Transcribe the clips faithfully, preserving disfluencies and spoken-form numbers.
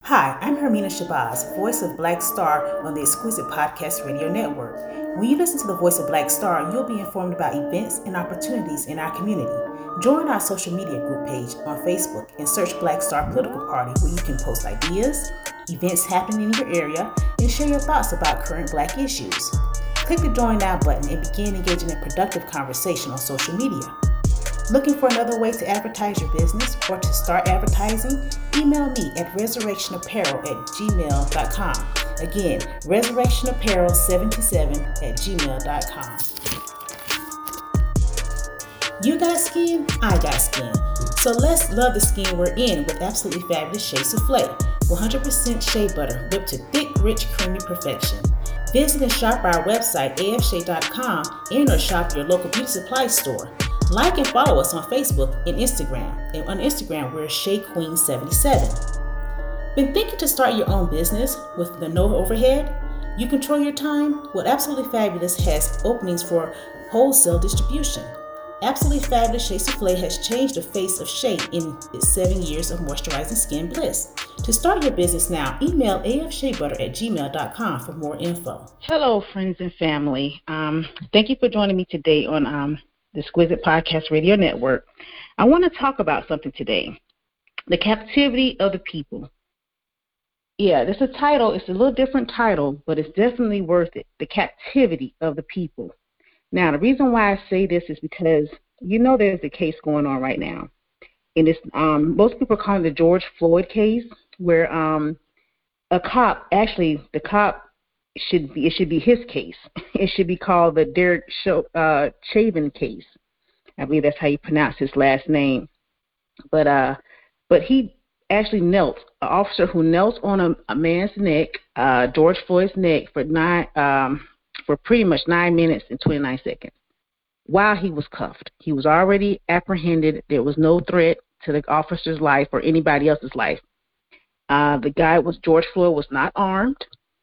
Hi, I'm Hermina Shabazz, voice of Black Star on the Exquisite Podcast Radio Network. When you listen to the voice of Black Star, you'll be informed about events and opportunities in our community. Join our social media group page on Facebook and search Black Star Political Party, where you can post ideas, events happening in your area, and share your thoughts about current Black issues. Click the Join Now button and begin engaging in productive conversation on social media. Looking for another way to advertise your business or to start advertising? Email me at resurrectionapparel at gmail dot com. Again, resurrectionapparel seventy-seven at gmail dot com. You got skin, I got skin. So let's love the skin we're in with absolutely fabulous Shea Souffle, one hundred percent shea butter whipped to thick, rich, creamy perfection. Visit and shop our website, a f shea dot com, and or shop your local beauty supply store. Like and follow us on Facebook and Instagram. And on Instagram, we're Shea Queen seventy-seven. Been thinking to start your own business with the no overhead? You control your time? Well, Absolutely Fabulous has openings for wholesale distribution. Absolutely Fabulous Shea Souffle has changed the face of shea in its seven years of moisturizing skin bliss. To start your business now, email a f shea butter at gmail dot com for more info. Hello, friends and family. Um, thank you for joining me today on um, the Exquisite Podcast Radio Network. I want to talk about something today, the captivity of the people. Yeah, this is a title. It's a little different title, but it's definitely worth it, the captivity of the people. Now, the reason why I say this is because you know there's a case going on right now. And it's, um, most people call it the George Floyd case, where um, a cop, actually the cop, should be, it should be his case. It should be called the Derek uh, Chauvin case. I believe that's how you pronounce his last name. But uh, but he actually knelt, an officer who knelt on a, a man's neck, uh, George Floyd's neck, for nine um, for pretty much nine minutes and twenty-nine seconds while he was cuffed. He was already apprehended. There was no threat to the officer's life or anybody else's life. Uh, the guy was George Floyd was not armed.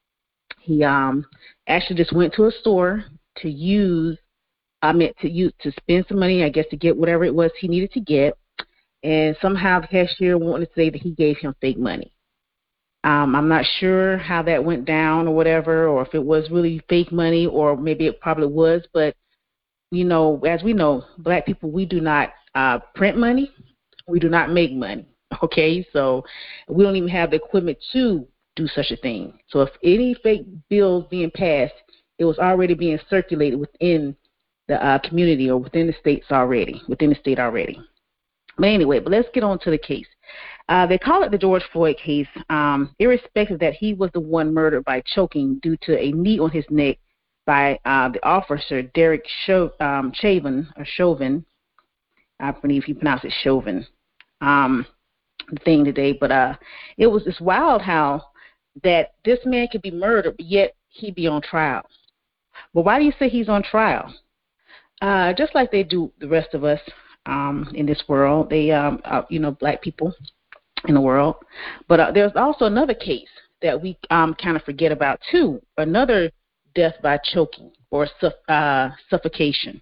He um actually just went to a store to use, I meant to use to spend some money, I guess, to get whatever it was he needed to get. And somehow the cashier wanted to say that he gave him fake money. Um, I'm not sure how that went down or whatever, or if it was really fake money, or maybe it probably was. But, you know, as we know, Black people, we do not uh, print money. We do not make money. Okay, so we don't even have the equipment to do such a thing. So if any fake bills being passed, it was already being circulated within the uh, community or within the states already, within the state already. But anyway, but let's get on to the case. Uh, they call it the George Floyd case, um, irrespective that he was the one murdered by choking due to a knee on his neck by uh, the officer, Derek Cho- um, Chauvin, or Chauvin. I believe he pronounced it Chauvin. Um, thing today, but uh, it was just wild how that this man could be murdered, but yet he'd be on trial. But why do you say he's on trial? Uh, just like they do the rest of us um, in this world, they, um, uh, you know, Black people in the world. But uh, there's also another case that we um, kind of forget about too, another death by choking or suff- uh, suffocation.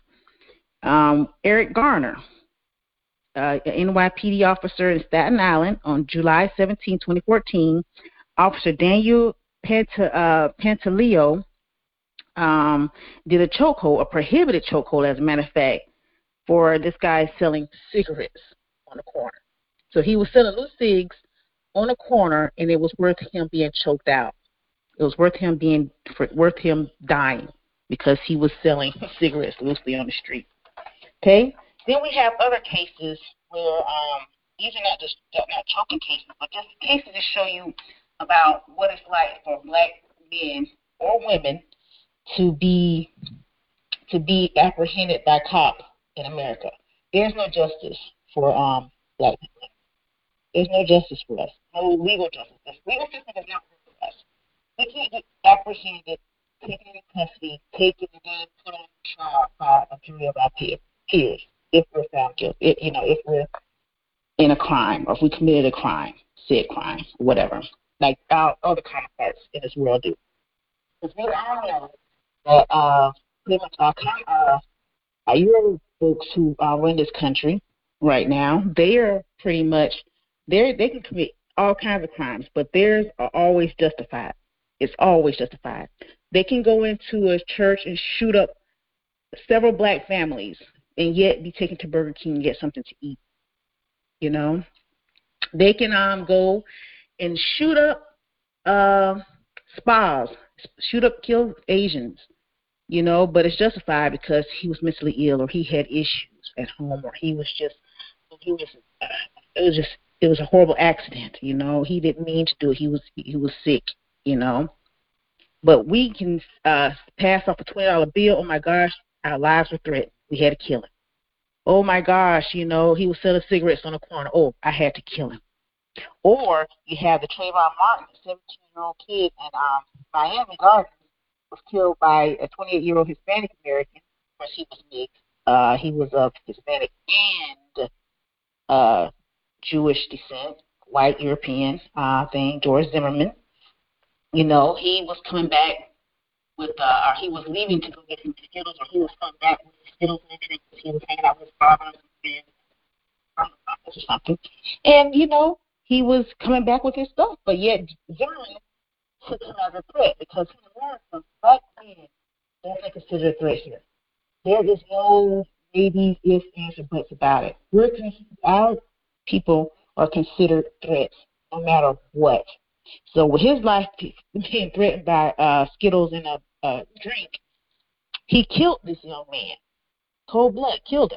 Um, Eric Garner. Uh, an N Y P D officer in Staten Island on July seventeenth, twenty fourteen, Officer Daniel Panta, uh, Pantaleo um, did a chokehold, a prohibited chokehold, as a matter of fact, for this guy selling cigarettes on the corner. So he was selling loose cigs on a corner, and it was worth him being choked out. It was worth him being worth him dying because he was selling cigarettes loosely on the street. Okay. Then we have other cases where um, these are not just not choking cases, but just cases to show you about what it's like for Black men or women to be to be apprehended by cops in America. There's no justice for um, Black people. There's no justice for us. No legal justice. The legal system does not work for us. We can't get apprehended, taken into custody, taken and then put on trial by a jury of our peers. If we're found guilty, if, you know, if we're in a crime, or if we committed a crime, said crime, whatever, like our other counterparts in this world do. Because we all know that uh, pretty much our, uh, our Euro folks who uh, run this country right now, they are pretty much, they they can commit all kinds of crimes, but theirs are always justified. It's always justified. They can go into a church and shoot up several black families and yet be taken to Burger King and get something to eat. You know, they can um go and shoot up uh, spas, shoot up, kill Asians. You know, but it's justified because he was mentally ill or he had issues at home or he was just he was uh, it was just it was a horrible accident. You know, he didn't mean to do it. He was he was sick. You know, but we can uh, pass off a twenty dollar bill. Oh my gosh, our lives were threatened. We had to kill him. Oh my gosh, you know, he was selling cigarettes on the corner. Oh, I had to kill him. Or you have the Trayvon Martin, seventeen-year-old kid in um, Miami Gardens, was killed by a twenty-eight-year-old Hispanic American. Of course, he was mixed. Uh, he was of Hispanic and uh, Jewish descent, white European uh, thing. George Zimmerman. You know, he was coming back with, uh, or he was leaving to go get some Skittles, or he was coming back with Skittles and drinks. He was hanging out with his father and friends or something. And, you know, he was coming back with his stuff, but yet Zimmerman took him as a threat because in America, black men definitely considered a threat here. There is no maybe, ifs, ands, or buts about it. We're our people are considered threats no matter what. So with his life being threatened by uh, Skittles and a, a drink, he killed this young man. Cold blood, killed him.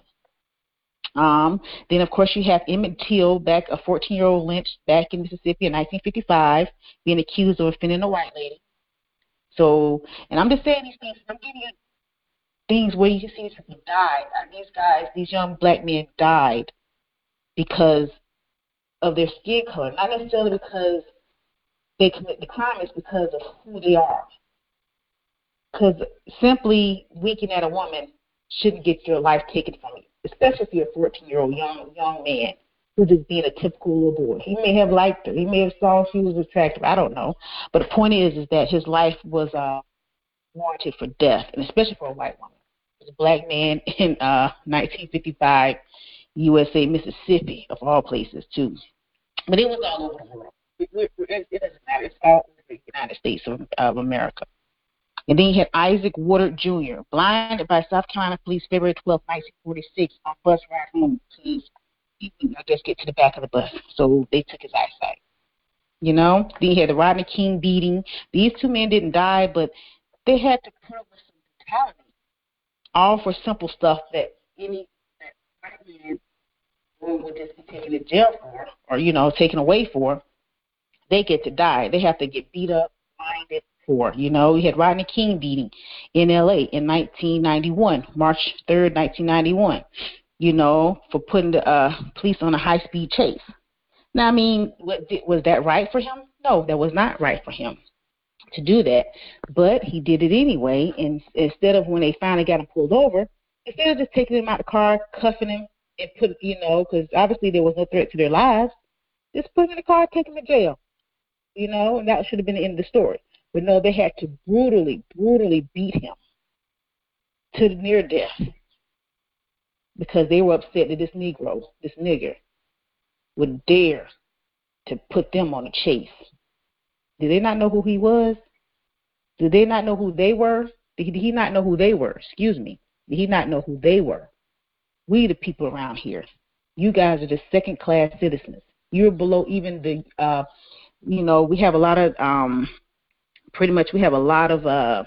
Um, then, of course, you have Emmett Till, back a fourteen-year-old lynched back in Mississippi in nineteen fifty-five, being accused of offending a white lady. So, and I'm just saying these things. I'm giving you things where you can see these people died. These guys, these young black men died because of their skin color, not necessarily because they commit the crime, it's because of who they are. Because simply winking at a woman shouldn't get your life taken from you, especially if you're a fourteen-year-old young young man who's just being a typical little boy. He may have liked her. He may have saw she was attractive. I don't know. But the point is, is that his life was uh, warranted for death, and especially for a white woman. He was a black man in uh, nineteen fifty-five, U S A, Mississippi, of all places, too. But it was all over the world. It, it, it doesn't matter. It's all over the United States of, of America. And then you had Isaac Woodard Junior, blinded by South Carolina police February twelfth, nineteen forty-six, on bus ride home because he couldn't, I guess, get to the back of the bus. So they took his eyesight. You know? Then you had the Rodney King beating. These two men didn't die, but they had to put up with some brutality, all for simple stuff that any that white man would just be taken to jail for, or, you know, taken away for. They get to die. They have to get beat up, blinded for. You know, we had Rodney King beating in L A in nineteen ninety-one, March third, nineteen ninety-one, you know, for putting the uh, police on a high-speed chase. Now, I mean, what, was that right for him? No, that was not right for him to do that. But he did it anyway, and instead of when they finally got him pulled over, instead of just taking him out of the car, cuffing him, and put, you know, because obviously there was no threat to their lives, just put him in the car, take him to jail. You know, and that should have been the end of the story. But no, they had to brutally, brutally beat him to near death because they were upset that this Negro, this nigger, would dare to put them on a chase. Did they not know who he was? Did they not know who they were? Did he not know who they were? Excuse me. Did he not know who they were? We, the people around here, you guys are just second-class citizens. You're below even the, uh, you know, we have a lot of, um, pretty much we have a lot of, uh,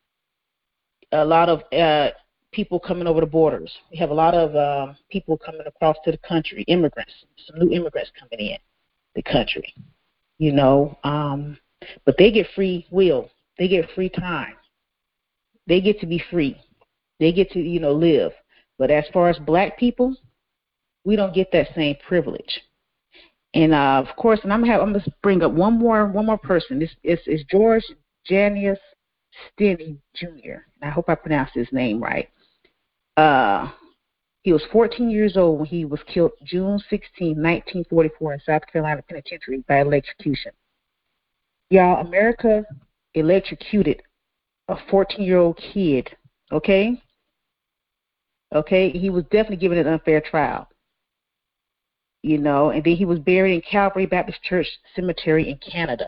a lot of uh, people coming over the borders. We have a lot of uh, people coming across to the country, immigrants, some new immigrants coming in the country, you know, um, but they get free will. They get free time. They get to be free. They get to, you know, live. But as far as black people, we don't get that same privilege. And uh, of course, and I'm gonna have, I'm gonna bring up one more one more person. This is, is George Janius Stinney Junior I hope I pronounced his name right. Uh, he was fourteen years old when he was killed June sixteenth, nineteen forty-four, in South Carolina Penitentiary by electrocution. Y'all, America electrocuted a fourteen-year-old kid. Okay. Okay, he was definitely given an unfair trial. you know, and then he was buried in Calvary Baptist Church Cemetery in Canada.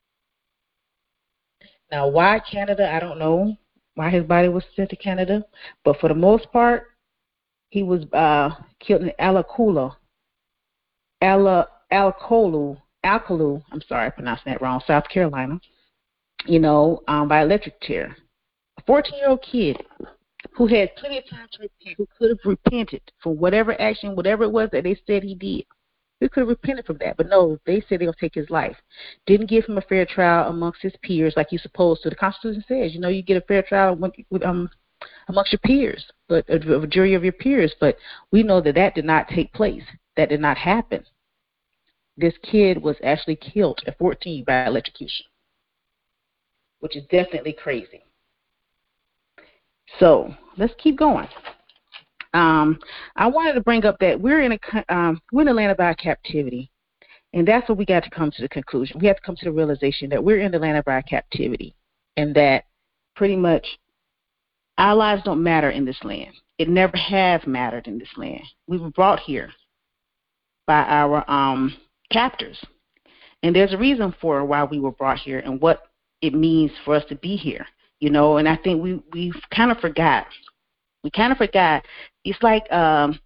Now, why Canada? I don't know why his body was sent to Canada, but for the most part, he was uh, killed in Alakula, Ala, Alcolu, Alcolu, I'm sorry, I pronounced that wrong, South Carolina, you know, um, by electric chair. A fourteen-year-old kid who had plenty of time to repent, who could have repented for whatever action, whatever it was that they said he did. He could have repented from that, but no, they said they were going to take his life. Didn't give him a fair trial amongst his peers like you're supposed to. The Constitution says, you know, you get a fair trial with, with, um, amongst your peers, but a, a jury of your peers. But we know that that did not take place. That did not happen. This kid was actually killed at fourteen by electrocution, which is definitely crazy. So let's keep going. Um, I wanted to bring up that we're in a um, we're in the land of our captivity, and that's what we got to come to the conclusion. We have to come to the realization that we're in the land of our captivity, and that pretty much our lives don't matter in this land. It never has mattered in this land. We were brought here by our um, captors, and there's a reason for why we were brought here and what it means for us to be here. You know, and I think we we kind of forgot. We kind of forgot. It's like um,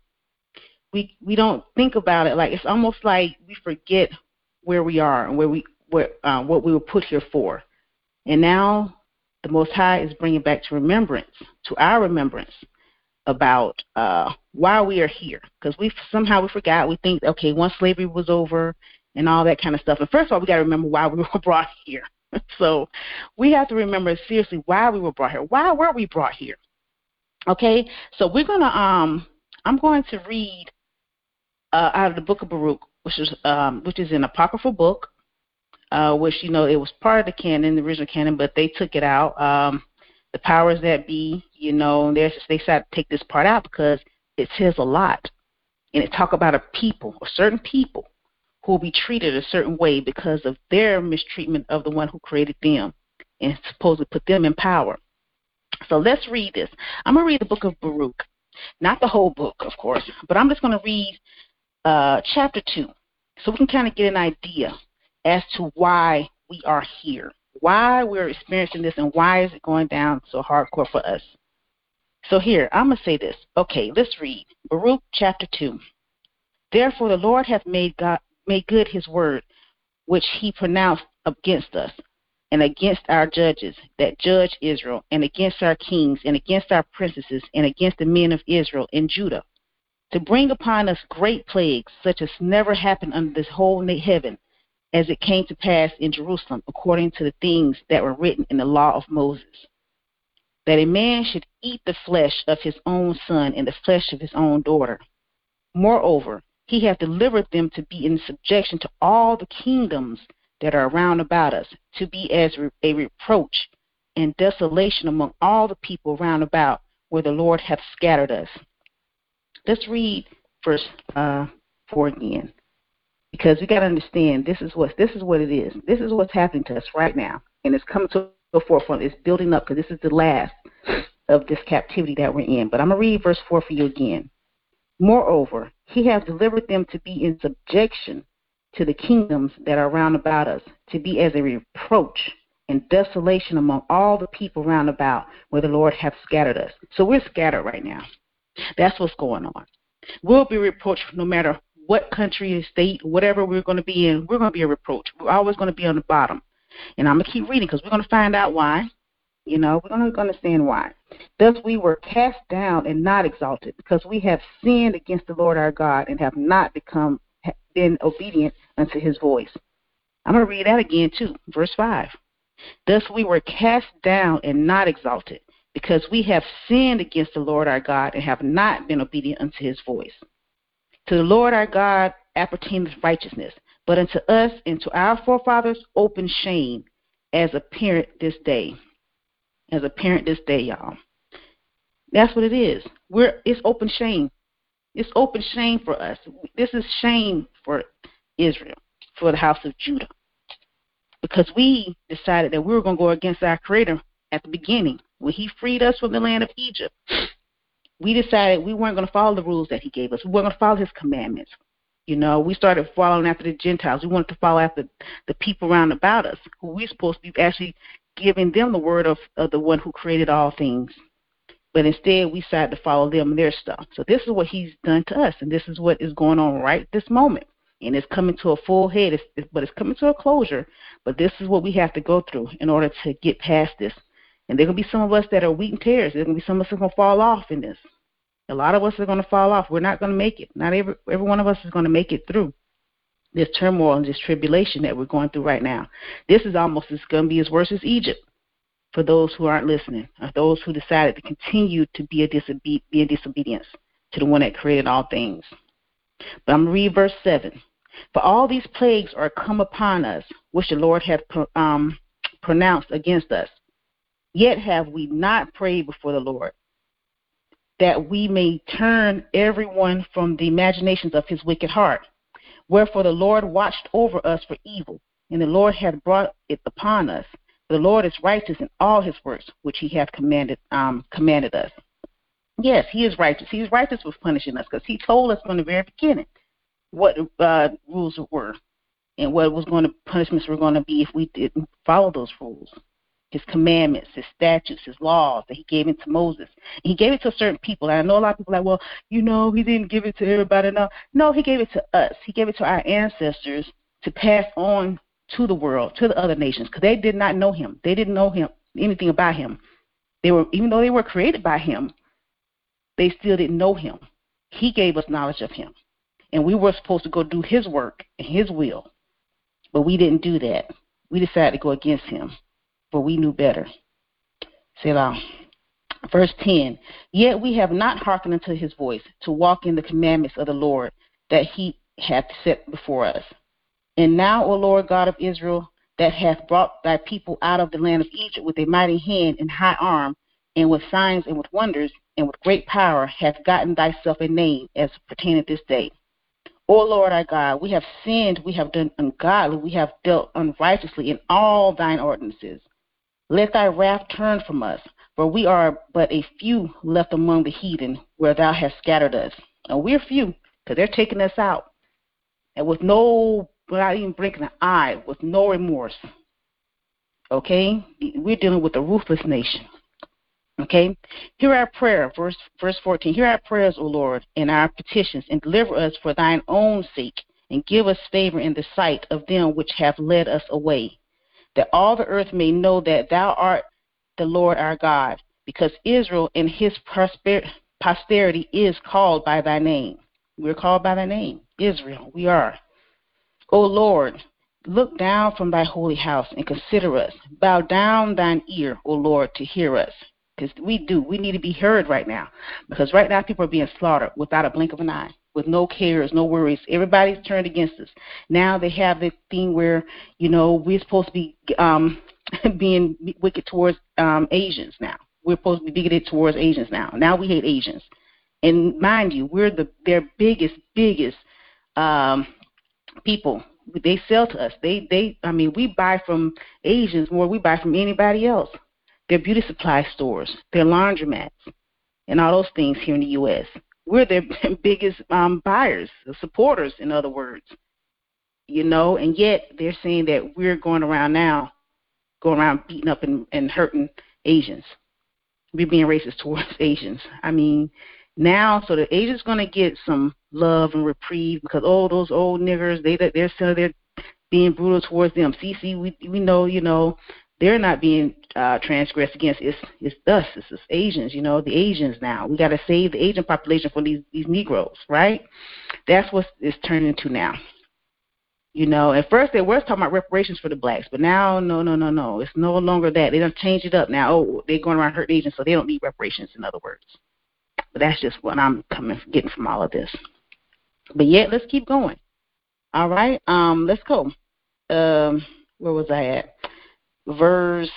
we we don't think about it. Like it's almost like we forget where we are and where we where uh, what we were put here for. And now the Most High is bringing back to remembrance, to our remembrance, about uh, why we are here. Because we somehow we forgot. We think, okay, once slavery was over and all that kind of stuff. And first of all, we got to remember why we were brought here. So we have to remember seriously why we were brought here. Why were we brought here? Okay, so we're gonna um I'm going to read uh, out of the book of Baruch, which is um which is an apocryphal book, uh, which you know it was part of the canon, the original canon, but they took it out. Um, the powers that be, you know, they they decided to take this part out because it says a lot, and it talk about a people, or certain people, who will be treated a certain way because of their mistreatment of the one who created them and supposedly put them in power. So let's read this. I'm going to read the book of Baruch. Not the whole book, of course, but I'm just going to read uh, chapter two so we can kind of get an idea as to why we are here, why we're experiencing this, and why is it going down so hardcore for us. So here, I'm going to say this. Okay, let's read. Baruch chapter two. Therefore the Lord hath made God made good his word, which he pronounced against us, and against our judges that judge Israel, and against our kings, and against our princesses, and against the men of Israel and Judah, to bring upon us great plagues, such as never happened under this whole heaven, as it came to pass in Jerusalem, according to the things that were written in the law of Moses, that a man should eat the flesh of his own son and the flesh of his own daughter. Moreover, he hath delivered them to be in subjection to all the kingdoms that are round about us, to be as a reproach and desolation among all the people round about, where the Lord hath scattered us. Let's read verse uh, four again, because we got to understand this is what this is what it is. This is what's happening to us right now, and it's coming to the forefront. It's building up because this is the last of this captivity that we're in. But I'm gonna read verse four for you again. Moreover, he hath delivered them to be in subjection to the kingdoms that are round about us, to be as a reproach and desolation among all the people round about, where the Lord hath scattered us. So we're scattered right now. That's what's going on. We'll be reproached no matter what country, state, whatever we're going to be in. We're going to be a reproach. We're always going to be on the bottom. And I'm going to keep reading because we're going to find out why. You know, we're going to understand why. Thus we were cast down and not exalted, because we have sinned against the Lord our God and have not become been obedient unto his voice. I'm going to read that again too, verse five. Thus we were cast down and not exalted, because we have sinned against the Lord our God and have not been obedient unto his voice. To the Lord our God appertaineth righteousness, but unto us and to our forefathers open shame, as apparent this day. As apparent this day, y'all. That's what it is. We're it's open shame. It's open shame for us. This is shame for Israel, for the house of Judah, because we decided that we were going to go against our Creator at the beginning. When he freed us from the land of Egypt, we decided we weren't going to follow the rules that he gave us. We weren't going to follow his commandments. You know, we started following after the Gentiles. We wanted to follow after the people around about us, who we're supposed to be actually giving them the word of, of the one who created all things. But instead, we decided to follow them and their stuff. So this is what he's done to us, and this is what is going on right this moment. And it's coming to a full head, it's, it's, but it's coming to a closure. But this is what we have to go through in order to get past this. And there are going to be some of us that are wheat and tares. There are going to be some of us that are going to fall off in this. A lot of us are going to fall off. We're not going to make it. Not every, every one of us is going to make it through this turmoil and this tribulation that we're going through right now. This is almost it's going to be as worse as Egypt for those who aren't listening, or those who decided to continue to be, a disobe- be in disobedience to the one that created all things. But I'm going to read verse seven. For all these plagues are come upon us, which the Lord hath um, pronounced against us. Yet have we not prayed before the Lord, that we may turn everyone from the imaginations of his wicked heart. Wherefore the Lord watched over us for evil, and the Lord hath brought it upon us. The Lord is righteous in all his works, which he hath commanded um, commanded us. Yes, he is righteous. He is righteous with punishing us, because he told us from the very beginning what uh, rules were and what was going to punishments were going to be if we didn't follow those rules. His commandments, his statutes, his laws that he gave it to Moses. And he gave it to certain people. And I know a lot of people are like, well, you know, he didn't give it to everybody. No, no, he gave it to us. He gave it to our ancestors to pass on to the world, to the other nations, because they did not know him. They didn't know him, anything about him. They were, even though they were created by him, they still didn't know him. He gave us knowledge of him. And we were supposed to go do his work and his will. But we didn't do that. We decided to go against him. For we knew better. Selah. Verse ten, yet we have not hearkened unto his voice, to walk in the commandments of the Lord that he hath set before us. And now, O Lord God of Israel, that hath brought thy people out of the land of Egypt with a mighty hand and high arm, and with signs and with wonders, and with great power, hath gotten thyself a name as pertaining this day. O Lord our God, we have sinned, we have done ungodly, we have dealt unrighteously in all thine ordinances. Let thy wrath turn from us, for we are but a few left among the heathen, where thou hast scattered us. And we're few, because they're taking us out. And with no, without even blinking an eye, with no remorse. Okay? We're dealing with a ruthless nation. Okay? Hear our prayer, verse, verse fourteen. Hear our prayers, O Lord, and our petitions, and deliver us for thine own sake, and give us favor in the sight of them which have led us away, that all the earth may know that thou art the Lord our God, because Israel and his prosper- posterity is called by thy name. We're called by thy name, Israel, we are. O Lord, look down from thy holy house and consider us. Bow down thine ear, O Lord, to hear us. Because we do. We need to be heard right now. Because right now people are being slaughtered without a blink of an eye, with no cares, no worries. Everybody's turned against us. Now they have the thing where, you know, we're supposed to be um, being wicked towards um, Asians now. We're supposed to be bigoted towards Asians now. Now we hate Asians. And mind you, we're the their biggest, biggest um, people. They sell to us. They, they, I mean, we buy from Asians more than we buy from anybody else. Their beauty supply stores, their laundromats, and all those things here in the U S We're their biggest um, buyers, supporters, in other words. You know, and yet they're saying that we're going around now, going around beating up and, and hurting Asians. We're being racist towards Asians. I mean, now, so the Asians going to get some love and reprieve because, oh, those old niggers, they, they're still they're being brutal towards them. See, see, we, we know, you know, they're not being uh, transgressed against. It's it's us. It's us Asians, you know, the Asians now. We got to save the Asian population from these, these Negroes, right? That's what it's turning into now. You know, at first they were talking about reparations for the blacks, but now, no, no, no, no. It's no longer that. They done changed it up now. Oh, they're going around hurting Asians, so they don't need reparations, in other words. But that's just what I'm coming getting from all of this. But yet, let's keep going. All right, um, let's go. Um, where was I at? Verse,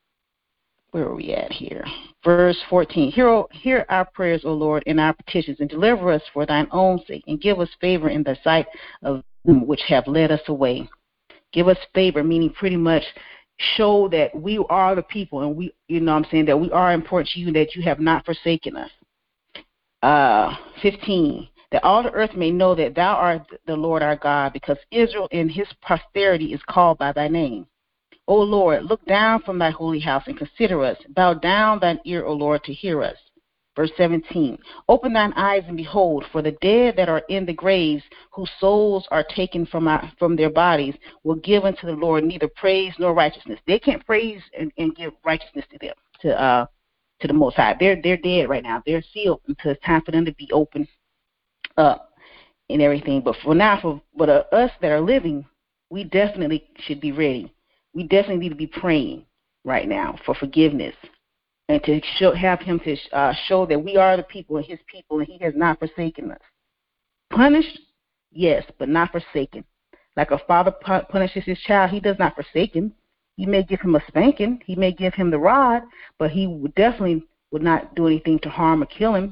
where are we at here? Verse fourteen. Hear, hear our prayers, O Lord, and our petitions, and deliver us for thine own sake, and give us favor in the sight of them which have led us away. Give us favor, meaning pretty much show that we are the people, and we, you know what I'm saying, that we are important to you, that you have not forsaken us. Uh, fifteen. that all the earth may know that thou art the Lord our God, because Israel and his posterity is called by thy name. O Lord, look down from thy holy house and consider us. Bow down thine ear, O Lord, to hear us. Verse seventeen, open thine eyes and behold, for the dead that are in the graves, whose souls are taken from our, from their bodies, will give unto the Lord neither praise nor righteousness. They can't praise and, and give righteousness to them, to uh, to the Most High. They're they're dead right now. They're sealed until it's time for them to be opened up and everything. But for now, for but uh, us that are living, we definitely should be ready. We definitely need to be praying right now for forgiveness, and to show, have him to uh, show that we are the people and his people, and he has not forsaken us. Punished, yes, but not forsaken. Like a father punishes his child, he does not forsake him. He may give him a spanking, he may give him the rod, but he would definitely would not do anything to harm or kill him.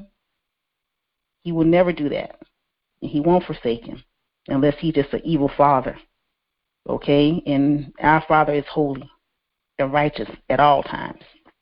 He will never do that. And he won't forsake him unless he's just an evil father. Okay? And our Father is holy and righteous at all times.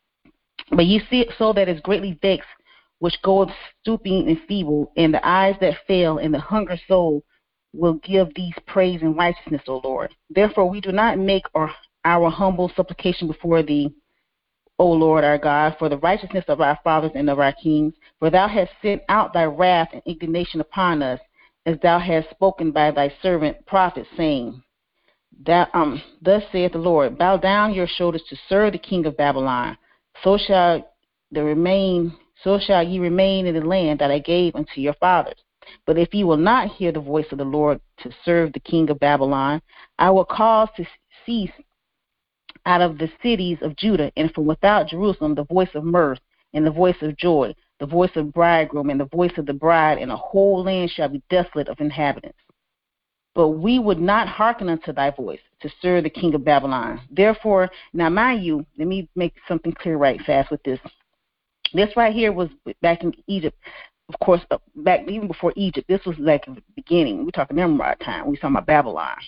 But ye see it so that is greatly vexed, which goeth stooping and feeble, and the eyes that fail, and the hunger soul will give these praise and righteousness, O Lord. Therefore we do not make our, our humble supplication before thee, O Lord our God, for the righteousness of our fathers and of our kings. For thou hast sent out thy wrath and indignation upon us, as thou hast spoken by thy servant prophets, saying, that, um, thus saith the Lord, bow down your shoulders to serve the king of Babylon. So shall the remain, so shall ye remain in the land that I gave unto your fathers. But if ye will not hear the voice of the Lord to serve the king of Babylon, I will cause to cease out of the cities of Judah and from without Jerusalem the voice of mirth and the voice of joy, the voice of bridegroom and the voice of the bride, and the whole land shall be desolate of inhabitants. But we would not hearken unto thy voice to serve the king of Babylon. Therefore, now mind you, let me make something clear right fast with this. This right here was back in Egypt. Of course, back even before Egypt, this was like the beginning. We're talking Nimrod time. We're talking about Babylon.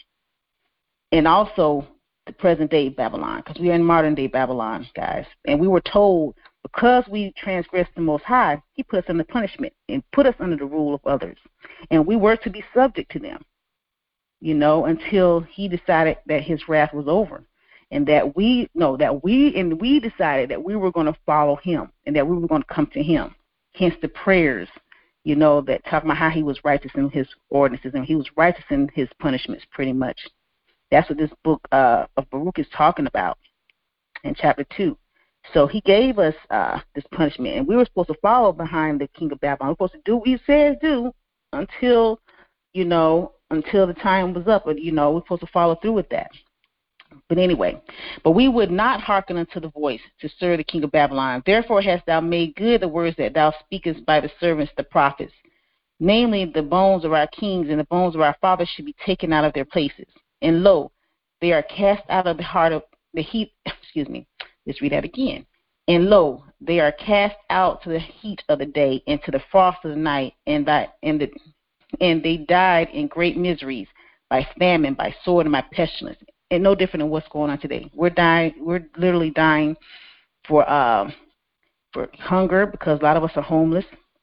And also the present day Babylon, because we are in modern day Babylon, guys. And we were told because we transgressed the Most High, he put us under punishment and put us under the rule of others. And we were to be subject to them, you know, until he decided that his wrath was over. And that we, no, that we, and we decided that we were going to follow him and that we were going to come to him. Hence the prayers, you know, that talk about how he was righteous in his ordinances and he was righteous in his punishments pretty much. That's what this book uh, of Baruch is talking about in chapter two. So he gave us uh, this punishment, and we were supposed to follow behind the king of Babylon. We were supposed to do what he said do until, you know, until the time was up. But, you know, we're supposed to follow through with that. But anyway, but we would not hearken unto the voice to serve the king of Babylon. Therefore hast thou made good the words that thou speakest by the servants, the prophets. Namely, the bones of our kings and the bones of our fathers should be taken out of their places. And lo, they are cast out of the heart of the heat. Excuse me. Let's read that again. And lo, they are cast out to the heat of the day and to the frost of the night, and that and the and they died in great miseries by famine, by sword, and by pestilence. And no different than what's going on today. We're dying. We're literally dying for uh, for hunger because a lot of us are homeless,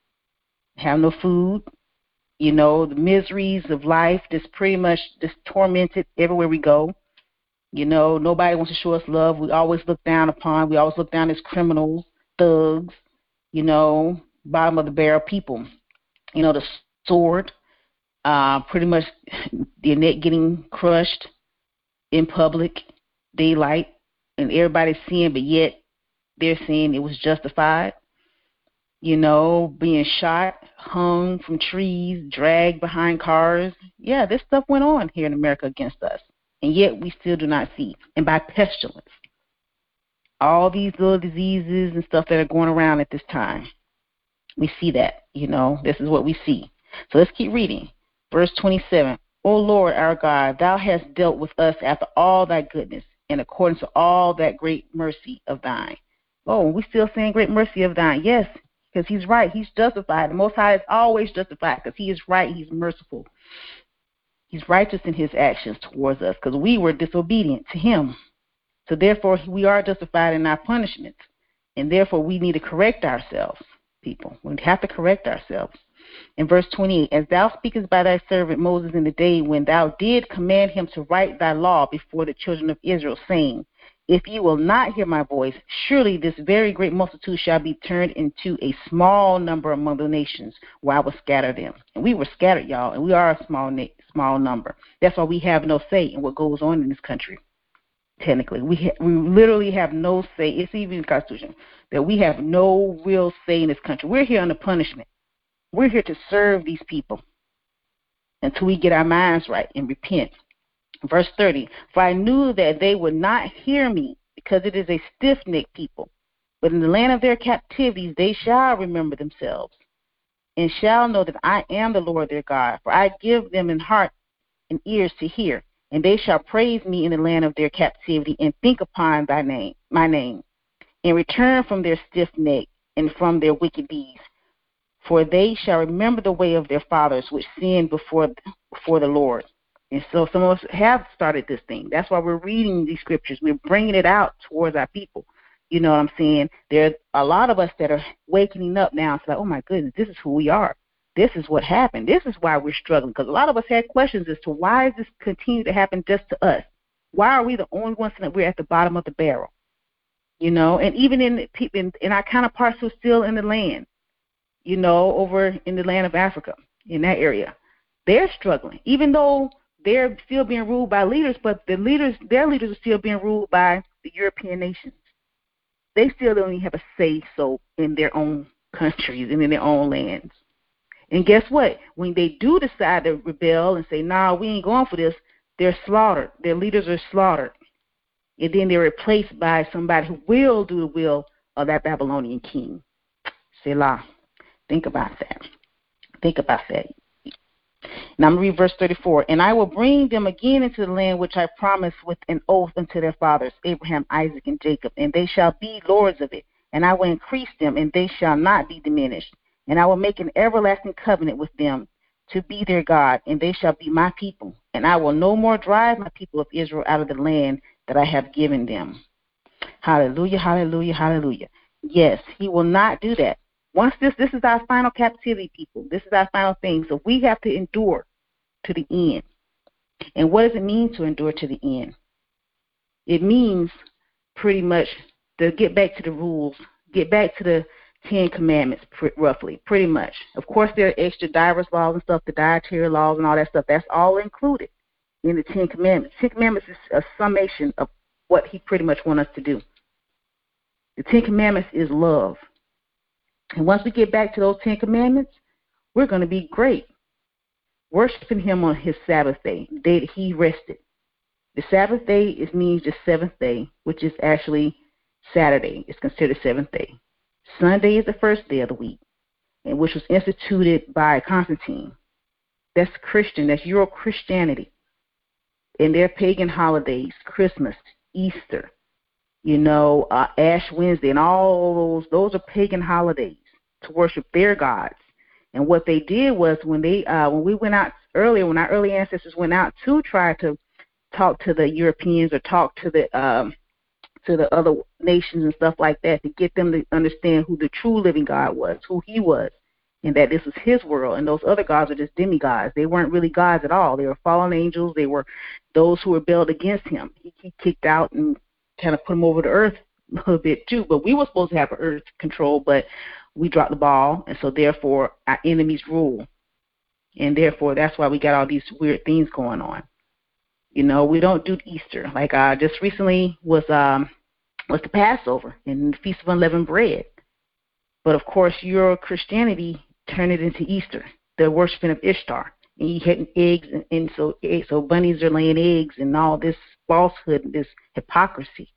have no food. You know, the miseries of life just pretty much just tormented everywhere we go. You know, nobody wants to show us love. We always look down upon. We always look down as criminals, thugs. You know, bottom of the barrel people. You know, the sword, uh, pretty much the neck getting crushed in public, daylight, and everybody's seeing, but yet they're saying it was justified. You know, being shot, hung from trees, dragged behind cars. Yeah, this stuff went on here in America against us, and yet we still do not see. And by pestilence, all these little diseases and stuff that are going around at this time, we see that, you know, this is what we see. So let's keep reading. Verse twenty-seven. O Lord our God, thou hast dealt with us after all thy goodness, and according to all that great mercy of thine. Oh, we still saying great mercy of thine. Yes, because he's right. He's justified. The Most High is always justified because he is right. He's merciful. He's righteous in his actions towards us because we were disobedient to him. So therefore, we are justified in our punishments. And therefore, we need to correct ourselves, people. We have to correct ourselves. In verse twenty-eight, as thou speakest by thy servant Moses in the day when thou did command him to write thy law before the children of Israel, saying, if ye will not hear my voice, surely this very great multitude shall be turned into a small number among the nations where I will scatter them. And we were scattered, y'all, and we are a small na- small number. That's why we have no say in what goes on in this country. Technically, we ha- we literally have no say. It's even in the Constitution that we have no real say in this country. We're here under punishment. We're here to serve these people until we get our minds right and repent. Verse thirty, for I knew that they would not hear me, because it is a stiff-necked people. But in the land of their captivities they shall remember themselves, and shall know that I am the Lord their God. For I give them an heart and ears to hear, and they shall praise me in the land of their captivity, and think upon thy name, my name, and return from their stiff neck and from their wicked deeds. For they shall remember the way of their fathers, which sinned before before the Lord. And so some of us have started this thing. That's why we're reading these scriptures. We're bringing it out towards our people. You know what I'm saying? There are a lot of us that are waking up now. It's like, oh, my goodness, this is who we are. This is what happened. This is why we're struggling. Because a lot of us had questions as to why does this continue to happen just to us? Why are we the only ones that we're at the bottom of the barrel? You know, and even in, in, in our counterparts who are still in the land, you know, over in the land of Africa, in that area, they're struggling. Even though they're still being ruled by leaders, but the leaders, their leaders are still being ruled by the European nations. They still don't even have a say-so in their own countries and in their own lands. And guess what? When they do decide to rebel and say, nah, we ain't going for this, they're slaughtered. Their leaders are slaughtered. And then they're replaced by somebody who will do the will of that Babylonian king. Selah. Think about that. Think about that. And I'm going to read verse thirty-four. And I will bring them again into the land which I promised with an oath unto their fathers, Abraham, Isaac, and Jacob. And they shall be lords of it. And I will increase them, and they shall not be diminished. And I will make an everlasting covenant with them to be their God, and they shall be my people. And I will no more drive my people of Israel out of the land that I have given them. Hallelujah, hallelujah, hallelujah. Yes, he will not do that. Once this, this is our final captivity, people. This is our final thing. So we have to endure to the end. And what does it mean to endure to the end? It means pretty much to get back to the rules, get back to the Ten Commandments, pr- roughly, pretty much. Of course, there are extra diverse laws and stuff, the dietary laws and all that stuff. That's all included in the Ten Commandments. Ten Commandments is a summation of what he pretty much wants us to do. The Ten Commandments is love. And once we get back to those Ten Commandments, we're going to be great. Worshiping him on his Sabbath day, the day that he rested. The Sabbath day is means the seventh day, which is actually Saturday. It's considered seventh day. Sunday is the first day of the week, and which was instituted by Constantine. That's Christian. That's Euro-Christianity. And their pagan holidays, Christmas, Easter, you know, uh, Ash Wednesday, and all those, those are pagan holidays to worship their gods. And what they did was when they, uh, when we went out earlier, when our early ancestors went out to try to talk to the Europeans or talk to the um, to the other nations and stuff like that, to get them to understand who the true living God was, who he was, and that this was his world, and those other gods are just demigods. They weren't really gods at all. They were fallen angels. They were those who rebelled against him. He, he kicked out and kind of put them over to earth a little bit too, but we were supposed to have earth control, but we dropped the ball, and so therefore our enemies rule, and therefore that's why we got all these weird things going on. You know, we don't do Easter. Like uh, just recently was um, was the Passover and the Feast of Unleavened Bread. But, of course, Euro-Christianity turned it into Easter, the worshiping of Ishtar. And you had eggs, and, and so so bunnies are laying eggs and all this falsehood, this hypocrisy.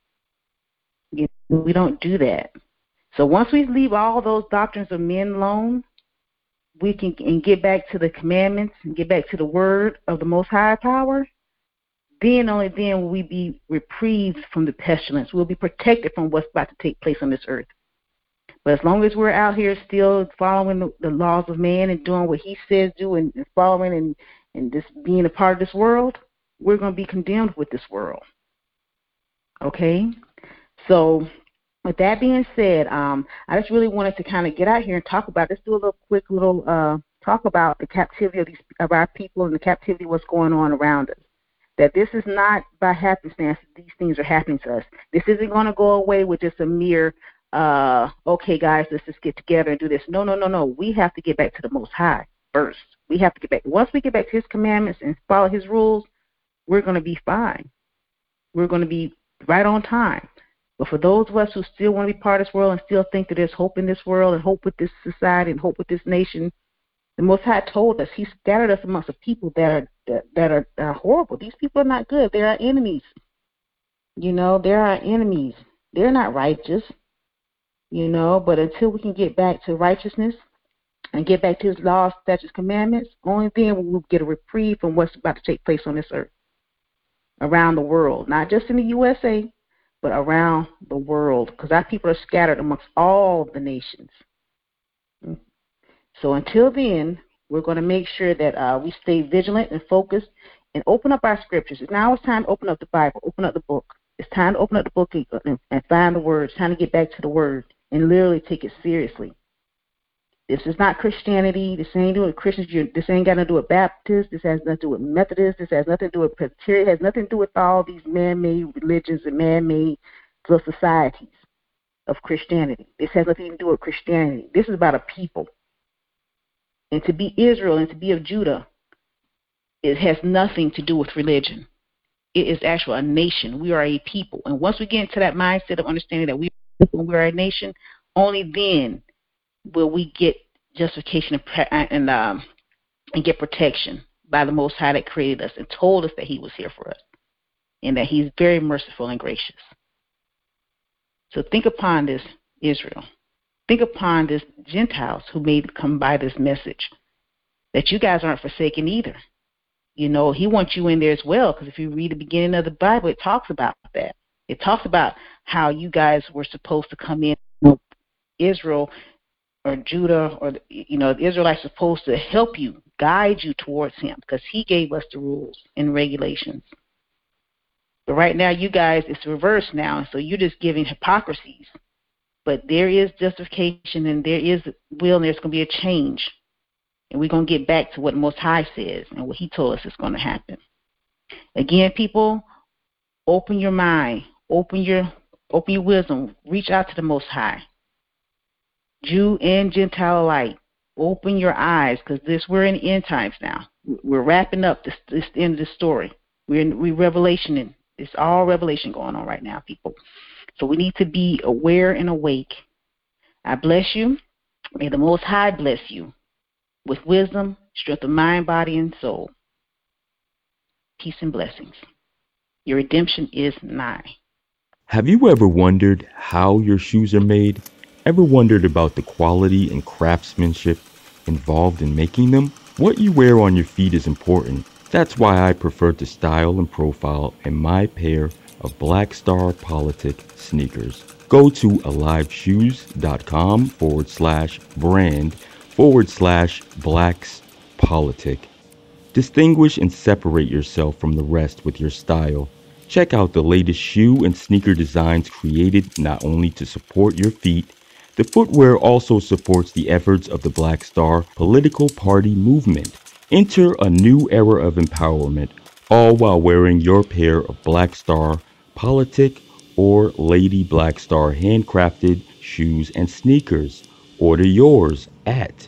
You know, we don't do that. So once we leave all those doctrines of men alone, we can and get back to the commandments and get back to the word of the Most High Power. Then only then will we be reprieved from the pestilence. We'll be protected from what's about to take place on this earth. But as long as we're out here still following the, the laws of man and doing what he says do and, and following and, and just being a part of this world, we're going to be condemned with this world. Okay? So with that being said, um, I just really wanted to kind of get out here and talk about, let's do a little quick little uh, talk about the captivity of, these, of our people and the captivity of what's going on around us. That this is not by happenstance these things are happening to us. This isn't going to go away with just a mere, uh, okay, guys, let's just get together and do this. No, no, no, no. We have to get back to the Most High first. We have to get back. Once we get back to His commandments and follow His rules, we're going to be fine. We're going to be right on time. But for those of us who still want to be part of this world and still think that there's hope in this world and hope with this society and hope with this nation, the Most High told us He scattered us amongst a people that are that, that are, are horrible. These people are not good. They're our enemies. You know, they're our enemies. They're not righteous. You know, but until we can get back to righteousness and get back to His laws, statutes, commandments, only then will we get a reprieve from what's about to take place on this earth, around the world, not just in the U S A, but around the world, because our people are scattered amongst all the nations. So until then, we're going to make sure that uh, we stay vigilant and focused and open up our scriptures. Now it's time to open up the Bible, open up the book. It's time to open up the book and, and find the Word. It's time to get back to the Word and literally take it seriously. This is not Christianity. This ain't doing with Christians. This ain't got nothing to do with Baptists. This has nothing to do with Methodists. This has nothing to do with Presbyterian. It has nothing to do with all these man-made religions and man-made little societies of Christianity. This has nothing to do with Christianity. This is about a people. And to be Israel and to be of Judah, it has nothing to do with religion. It is actually a nation. We are a people. And once we get into that mindset of understanding that we are a people and we are a nation, only then will we get justification and, and, um, and get protection by the Most High that created us and told us that He was here for us and that He's very merciful and gracious. So think upon this, Israel. Think upon this, Gentiles who may come by this message, that you guys aren't forsaken either. You know, He wants you in there as well, because if you read the beginning of the Bible, it talks about that. It talks about how you guys were supposed to come in, you know, Israel or Judah or, you know, the Israelites are supposed to help you, guide you towards Him, because He gave us the rules and regulations. But right now, you guys, it's reversed now, so you're just giving hypocrisies. But there is justification and there is will and there's going to be a change. And we're going to get back to what Most High says and what He told us is going to happen. Again, people, open your mind, open your open your wisdom, reach out to the Most High. Jew and Gentile alike, open your eyes, because this we're in the end times now. We're wrapping up this, this the end of the story. We're in we revelation, and it's all revelation going on right now, people. So we need to be aware and awake. I bless you. May the Most High bless you with wisdom, strength of mind, body, and soul. Peace and blessings. Your redemption is nigh. Have you ever wondered how your shoes are made? Ever wondered about the quality and craftsmanship involved in making them? What you wear on your feet is important. That's why I prefer to style and profile in my pair of Black Star Politic sneakers. Go to aliveshoes.com forward slash brand forward slash blacks politic. Distinguish and separate yourself from the rest with your style. Check out the latest shoe and sneaker designs created not only to support your feet. The footwear also supports the efforts of the Black Star political party movement. Enter a new era of empowerment, all while wearing your pair of Black Star Politic or Lady Black Star handcrafted shoes and sneakers. Order yours at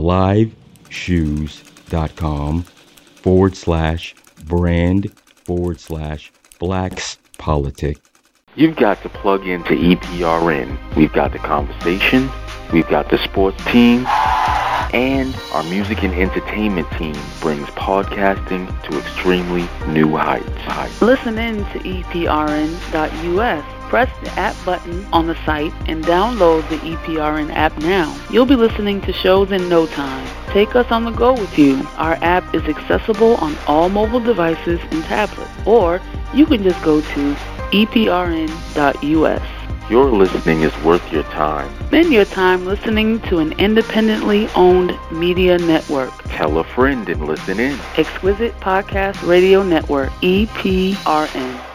aliveshoes.com forward slash brand forward slash blacks politic. You've got to plug into E P R N. We've got the conversation, we've got the sports team, and our music and entertainment team brings podcasting to extremely new heights. Listen in to E P R N dot U S. Press the app button on the site and download the E P R N app now. You'll be listening to shows in no time. Take us on the go with you. Our app is accessible on all mobile devices and tablets, or you can just go to E P R N dot U S. Your listening is worth your time. Spend your time listening to an independently owned media network. Tell a friend and listen in. Exquisite Podcast Radio Network, E P R N.